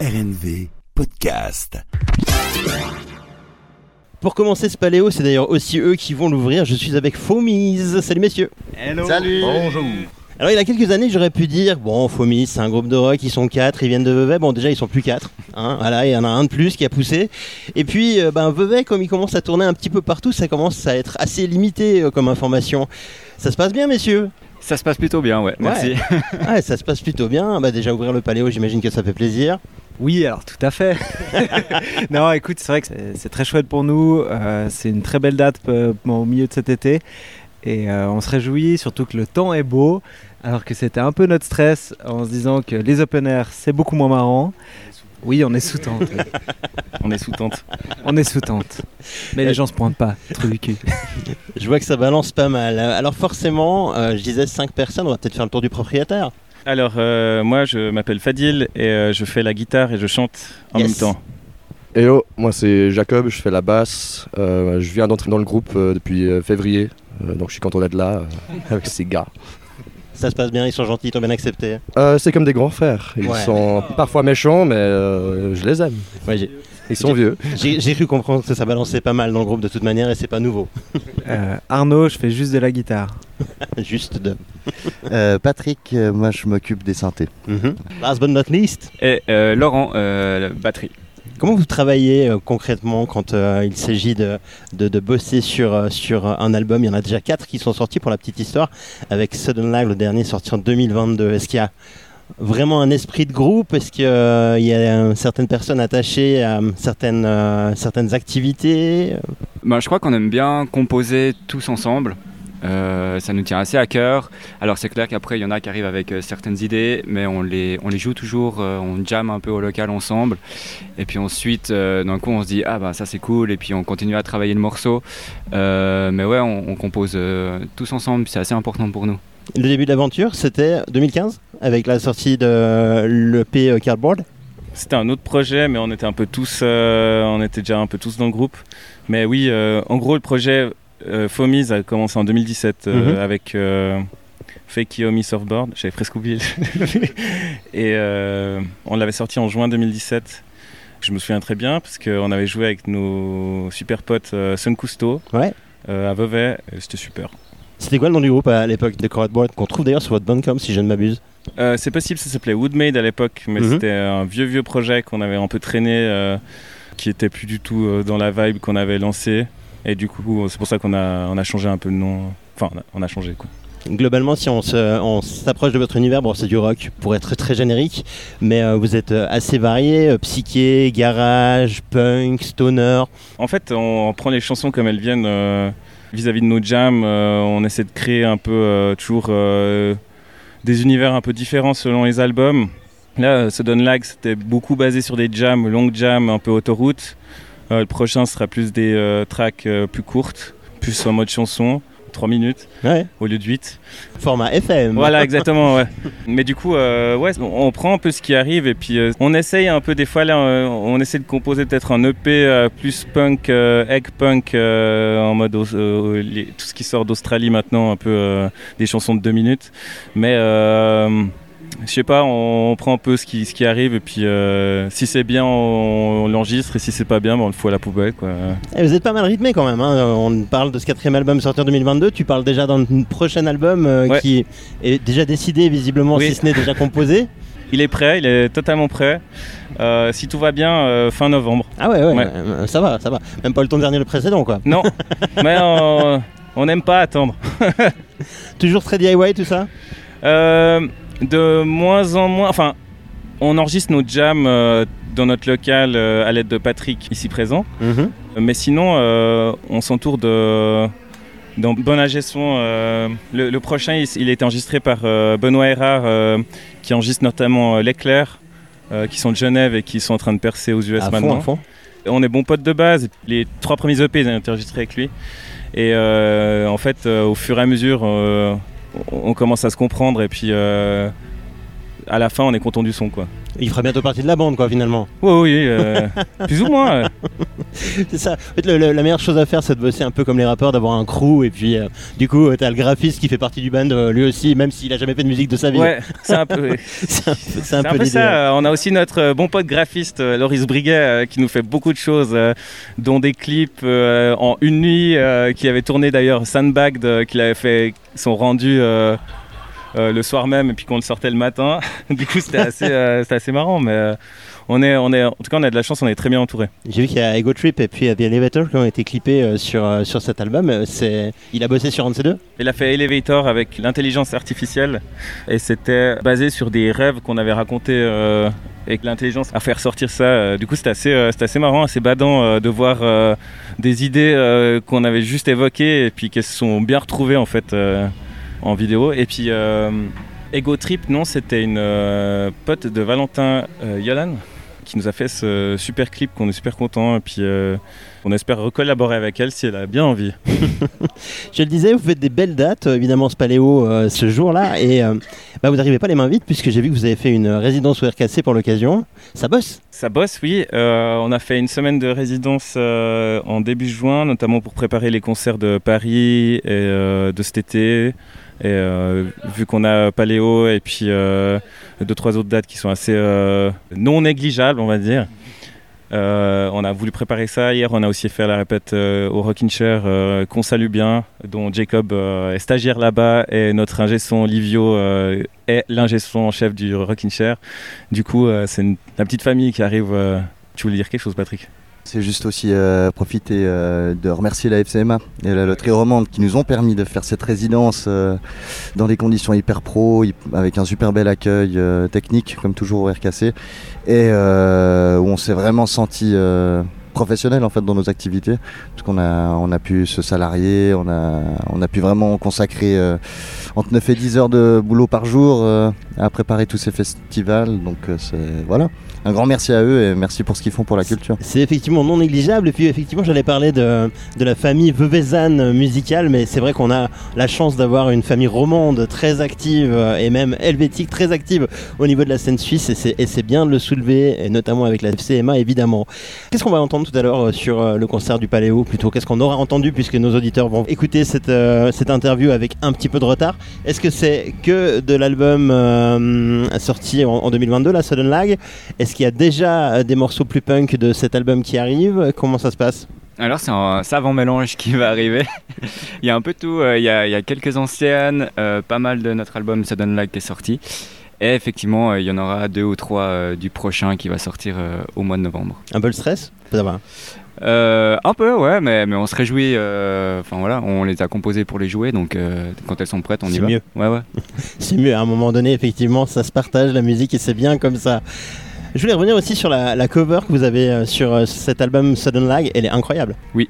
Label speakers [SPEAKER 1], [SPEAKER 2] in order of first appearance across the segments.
[SPEAKER 1] RNV Podcast.
[SPEAKER 2] Pour commencer ce paléo, c'est d'ailleurs aussi eux qui vont l'ouvrir. Je suis avec Fomise. Salut messieurs.
[SPEAKER 3] Hello.
[SPEAKER 4] Salut.
[SPEAKER 3] Bonjour.
[SPEAKER 2] Alors il y a quelques années, j'aurais pu dire, bon, Fomise, c'est un groupe de rock, ils sont 4, ils viennent de Vevey. Bon, déjà, ils sont plus 4. Hein, voilà, il y en a un de plus qui a poussé. Et puis, Vevey, comme il commence à tourner un petit peu partout, ça commence à être assez limité comme information. Ça se passe bien, messieurs?
[SPEAKER 3] Ça se passe plutôt bien, ouais. Merci.
[SPEAKER 2] Ouais, ça se passe plutôt bien. Déjà, ouvrir le paléo, j'imagine que ça fait plaisir.
[SPEAKER 4] Oui, alors tout à fait. Non, écoute, c'est vrai que c'est très chouette pour nous. C'est une très belle date au milieu de cet été. Et on se réjouit, surtout que le temps est beau. Alors que c'était un peu notre stress en se disant que les open air, c'est beaucoup moins marrant. Oui, on est sous tente.
[SPEAKER 3] On est sous tente.
[SPEAKER 4] On est sous tente. Mais les gens se pointent pas. Trou du cul.
[SPEAKER 2] Je vois que ça balance pas mal. Alors forcément, je disais 5 personnes, on va peut-être faire le tour du propriétaire.
[SPEAKER 3] Alors, moi, je m'appelle Fadil et je fais la guitare et je chante en même temps.
[SPEAKER 5] Hello, moi c'est Jacob, je fais la basse. Je viens d'entrer dans le groupe depuis février. Donc je suis content d'être là avec ces gars.
[SPEAKER 2] Ça se passe bien, ils sont gentils, ils t'ont bien accepté.
[SPEAKER 5] C'est comme des grands frères. Ils sont parfois méchants, mais je les aime.
[SPEAKER 2] Ouais,
[SPEAKER 5] Ils sont vieux.
[SPEAKER 2] J'ai cru comprendre que ça balançait pas mal dans le groupe de toute manière et c'est pas nouveau.
[SPEAKER 4] Arnaud, je fais juste de la guitare.
[SPEAKER 2] Juste de...
[SPEAKER 6] Patrick, moi je m'occupe des synthés.
[SPEAKER 2] Last but not least.
[SPEAKER 3] Et Laurent, batterie.
[SPEAKER 2] Comment vous travaillez concrètement quand il s'agit de bosser sur un album? Il y en a déjà 4 qui sont sortis pour la petite histoire, avec Sudden Live, le dernier sorti en 2022. Est-ce qu'il y a vraiment un esprit de groupe? Est-ce qu'il y a certaines personnes attachées à certaines activités?
[SPEAKER 3] Je crois qu'on aime bien composer tous ensemble. Ça nous tient assez à cœur. Alors c'est clair qu'après il y en a qui arrivent avec certaines idées, mais on les joue toujours, on jamme un peu au local ensemble. Et puis ensuite, d'un coup on se dit ça c'est cool, et puis on continue à travailler le morceau. Mais ouais, on compose tous ensemble, c'est assez important pour nous.
[SPEAKER 2] Le début de l'aventure, c'était 2015, avec la sortie de l'EP Cardboard.
[SPEAKER 7] C'était un autre projet, mais on était déjà un peu tous dans le groupe. Mais oui, en gros le projet Fomise a commencé en 2017 avec Fake Yomi Surfboard, j'avais presque oublié. Et on l'avait sorti en juin 2017. Je me souviens très bien parce qu'on avait joué avec nos super potes Sun Cousteau à Vevey, c'était super.
[SPEAKER 2] C'était quoi le nom du groupe à l'époque de Cardboard, qu'on trouve d'ailleurs sur votre Bandcamp si je ne m'abuse?
[SPEAKER 7] C'est possible, ça s'appelait Woodmade à l'époque, mais c'était un vieux projet qu'on avait un peu traîné, qui était plus du tout dans la vibe qu'on avait lancé. Et du coup, c'est pour ça qu'on a changé un peu de nom. Enfin, on a changé, quoi.
[SPEAKER 2] Globalement, si on s'approche de votre univers, c'est du rock pour être très générique, mais vous êtes assez varié, psyché, garage, punk, stoner.
[SPEAKER 7] En fait, on prend les chansons comme elles viennent vis-à-vis de nos jams. On essaie de créer un peu toujours des univers un peu différents selon les albums. Là, Sudden Lag, c'était beaucoup basé sur des jams, longues jams, un peu autoroute. Le prochain sera plus des tracks plus courtes, plus en mode chanson, 3 minutes au lieu de 8.
[SPEAKER 2] Format FM.
[SPEAKER 7] Voilà, exactement, ouais. Mais du coup, on prend un peu ce qui arrive et puis on essaye un peu, des fois là, on essaie de composer peut-être un EP plus punk, egg punk, en mode tout ce qui sort d'Australie maintenant, un peu des chansons de 2 minutes. Mais je sais pas, on prend un peu ce qui arrive et puis si c'est bien on l'enregistre et si c'est pas bien on le fout à la poubelle, quoi.
[SPEAKER 2] Et vous êtes pas mal rythmé quand même, hein. On parle de ce 4e album sorti en 2022, tu parles déjà d'un prochain album qui est déjà décidé visiblement, si ce n'est déjà composé.
[SPEAKER 7] Il est prêt, il est totalement prêt, si tout va bien fin novembre.
[SPEAKER 2] Ah ouais. Ça va, même pas le ton dernier, le précédent, quoi.
[SPEAKER 7] Non, mais on n'aime pas attendre.
[SPEAKER 2] Toujours très DIY tout ça?
[SPEAKER 7] De moins en moins, enfin, on enregistre nos jams dans notre local à l'aide de Patrick, ici présent. Mais sinon, on s'entoure dans Bon Ingé Son. Le prochain, il a été enregistré par Benoît Erard, qui enregistre notamment L'Éclair, qui sont de Genève et qui sont en train de percer aux US maintenant. À fond. On est bons potes de base. Les 3 premiers EP, ils ont été enregistrés avec lui. Et en fait, au fur et à mesure, on commence à se comprendre et puis à la fin on est content du son, quoi.
[SPEAKER 2] Il fera bientôt partie de la bande, quoi, finalement.
[SPEAKER 7] Oui, plus ou moins.
[SPEAKER 2] C'est ça. En fait, la meilleure chose à faire, c'est de bosser un peu comme les rappeurs, d'avoir un crew, et puis du coup, t'as le graphiste qui fait partie du band, lui aussi, même s'il a jamais fait de musique de sa vie.
[SPEAKER 7] Ouais, c'est un peu,
[SPEAKER 2] c'est un peu l'idée.
[SPEAKER 7] Ça. On a aussi notre bon pote graphiste, Loris Briguet, qui nous fait beaucoup de choses, dont des clips en une nuit, qui avait tourné d'ailleurs Sandbagged, qu'il avait fait son rendu le soir même, et puis qu'on le sortait le matin. Du coup, c'était assez marrant, mais en tout cas, on a de la chance, on est très bien entouré.
[SPEAKER 2] J'ai vu qu'il y a Ego Trip et puis The Elevator qui ont été clippés sur cet album. Il a bossé sur un de ces deux ?
[SPEAKER 7] Il a fait Elevator avec l'intelligence artificielle, et c'était basé sur des rêves qu'on avait racontés, et que l'intelligence a fait ressortir ça. Du coup, c'était assez marrant, assez badant de voir des idées qu'on avait juste évoquées et puis qu'elles se sont bien retrouvées en fait en vidéo. Et puis Ego Trip, non, c'était une pote de Valentin Yolan qui nous a fait ce super clip qu'on est super content, et puis on espère recollaborer avec elle si elle a bien envie.
[SPEAKER 2] Je le disais, vous faites des belles dates, évidemment ce Paléo ce jour-là, et vous n'arrivez pas les mains vides puisque j'ai vu que vous avez fait une résidence au RKC pour l'occasion. Ça bosse ?
[SPEAKER 7] Ça bosse, oui. On a fait une semaine de résidence en début juin, notamment pour préparer les concerts de Paris et de cet été. Et vu qu'on a Paléo et puis 2-3 autres dates qui sont assez non négligeables, on va dire, on a voulu préparer ça. Hier, on a aussi fait la répète au Rockin' Chair, qu'on salue bien, dont Jacob est stagiaire là-bas, et notre ingé son Livio est l'ingé son en chef du Rockin' Chair. Du coup, c'est la petite famille qui arrive. Tu voulais dire quelque chose, Patrick ?
[SPEAKER 6] C'est juste aussi profiter de remercier la FCMA et la Loterie Romande qui nous ont permis de faire cette résidence dans des conditions hyper pro, avec un super bel accueil technique comme toujours au RKC, et où on s'est vraiment senti professionnel en fait dans nos activités, parce qu'on a pu se salarier, on a pu vraiment consacrer entre 9 et 10 heures de boulot par jour à préparer tous ces festivals. Donc voilà. Un grand merci à eux et merci pour ce qu'ils font pour la culture.
[SPEAKER 2] C'est effectivement non négligeable, et puis effectivement j'allais parler de la famille veuvezane musicale, mais c'est vrai qu'on a la chance d'avoir une famille romande très active et même helvétique très active au niveau de la scène suisse, et c'est bien de le soulever, et notamment avec la FCMA évidemment. Qu'est-ce qu'on va entendre tout à l'heure sur le concert du Paléo, plutôt qu'est-ce qu'on aura entendu, puisque nos auditeurs vont écouter cette interview avec un petit peu de retard. Est-ce que c'est que de l'album sorti en 2022, la Sudden Lag ? Est-ce qu'il y a déjà des morceaux plus punk de cet album qui arrivent ? Comment ça se passe ?
[SPEAKER 3] Alors c'est un savant mélange qui va arriver. Il y a un peu tout, il y a quelques anciennes, pas mal de notre album Sudden Lag qui est sorti. Et effectivement, il y en aura 2 ou 3 du prochain qui va sortir au mois de novembre.
[SPEAKER 2] Un peu le stress ? Ça va.
[SPEAKER 3] Un peu, ouais, mais on se réjouit. Enfin voilà, on les a composées pour les jouer, donc quand elles sont prêtes, on y va.
[SPEAKER 2] C'est mieux.
[SPEAKER 3] Ouais.
[SPEAKER 2] C'est mieux, à un moment donné, effectivement, ça se partage, la musique, et c'est bien comme ça. Je voulais revenir aussi sur la cover que vous avez sur cet album Sudden Lag. Elle est incroyable.
[SPEAKER 3] Oui.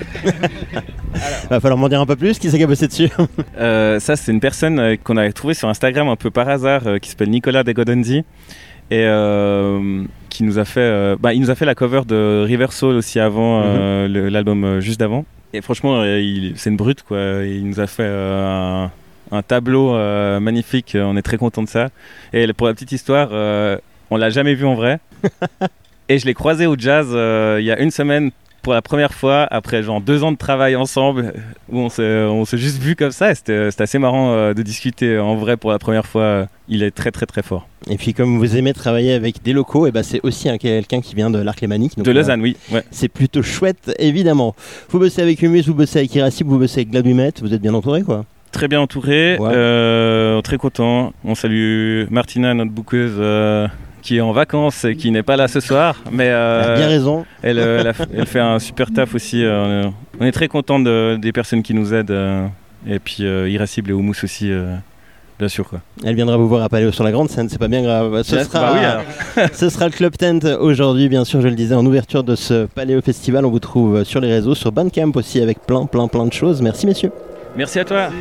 [SPEAKER 2] Va falloir m'en dire un peu plus. Qui c'est qui a bossé dessus ?
[SPEAKER 7] Ça, c'est une personne qu'on avait trouvée sur Instagram un peu par hasard, qui s'appelle Nicolas Degodenzi, et qui nous a fait, il nous a fait la cover de River Soul aussi avant, l'album juste d'avant. Et franchement, c'est une brute, quoi. Il nous a fait un tableau magnifique. On est très content de ça. Et pour la petite histoire, on l'a jamais vu en vrai. Et je l'ai croisé au jazz il y a une semaine pour la première fois, après genre 2 ans de travail ensemble, où on s'est juste vu comme ça, et c'était assez marrant de discuter en vrai pour la première fois. Il est très très très fort.
[SPEAKER 2] Et puis comme vous aimez travailler avec des locaux, et c'est aussi quelqu'un qui vient de l'Arc Lémanique.
[SPEAKER 7] De Lausanne, oui. Ouais.
[SPEAKER 2] C'est plutôt chouette, évidemment. Vous bossez avec Humus, vous bossez avec Irascible, vous bossez avec Gladumet, vous êtes bien entouré, quoi.
[SPEAKER 7] Très bien entouré, très content. On salue Martina, notre bouqueuse, qui est en vacances et qui n'est pas là ce soir, mais
[SPEAKER 2] elle a bien raison.
[SPEAKER 7] Elle fait un super taf aussi. On est très content des personnes qui nous aident, et puis Irascible et Humus aussi, bien sûr, quoi.
[SPEAKER 2] Elle viendra vous voir à Paléo sur la grande scène, c'est pas bien grave. Ce sera le Club Tent aujourd'hui, bien sûr, je le disais, en ouverture de ce Paléo Festival. On vous trouve sur les réseaux, sur Bandcamp aussi, avec plein de choses. Merci messieurs.
[SPEAKER 7] Merci à toi.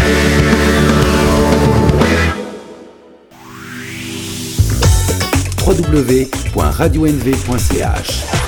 [SPEAKER 1] www.radionv.ch